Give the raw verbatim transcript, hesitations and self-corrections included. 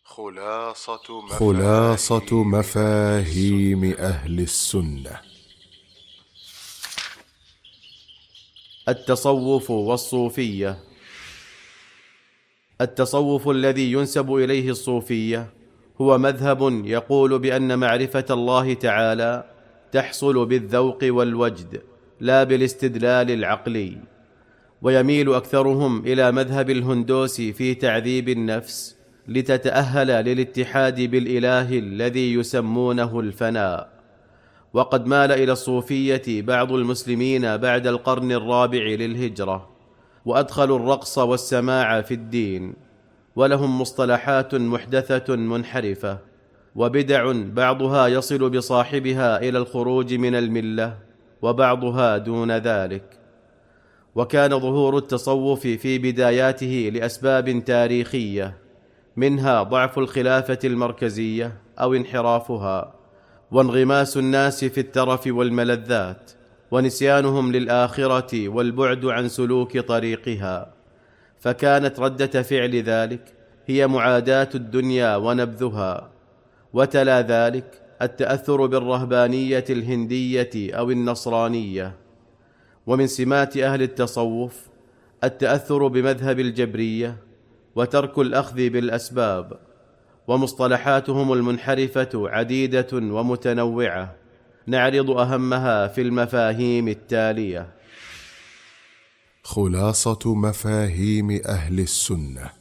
خلاصة خلاصة مفاهيم أهل السنة. التصوف والصوفية. التصوف الذي ينسب إليه الصوفية هو مذهب يقول بأن معرفة الله تعالى تحصل بالذوق والوجد لا بالاستدلال العقلي، ويميل أكثرهم إلى مذهب الهندوس في تعذيب النفس لتتأهل للاتحاد بالإله الذي يسمونه الفناء. وقد مال إلى الصوفية بعض المسلمين بعد القرن الرابع للهجرة، وأدخلوا الرقص والسماع في الدين، ولهم مصطلحات محدثة منحرفة وبدع بعضها يصل بصاحبها إلى الخروج من الملة وبعضها دون ذلك. وكان ظهور التصوف في بداياته لأسباب تاريخية، منها ضعف الخلافة المركزية أو انحرافها، وانغماس الناس في الترف والملذات، ونسيانهم للآخرة والبعد عن سلوك طريقها. فكانت ردة فعل ذلك هي معاداة الدنيا ونبذها، وتلا ذلك التأثر بالرهبانية الهندية أو النصرانية. ومن سمات أهل التصوف التأثر بمذهب الجبرية وترك الأخذ بالأسباب، ومصطلحاتهم المنحرفة عديدة ومتنوعة، نعرض أهمها في المفاهيم التالية. خلاصة مفاهيم أهل السنة.